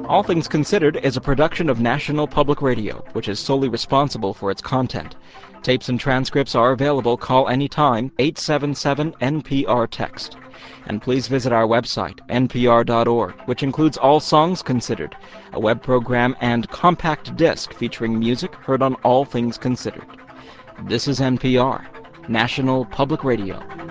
All Things Considered is a production of National Public Radio, which is solely responsible for its content. Tapes and transcripts are available. Call anytime, 877-NPR-TEXT. And please visit our website, npr.org, which includes All Songs Considered, a web program and compact disc featuring music heard on All Things Considered. This is NPR, National Public Radio.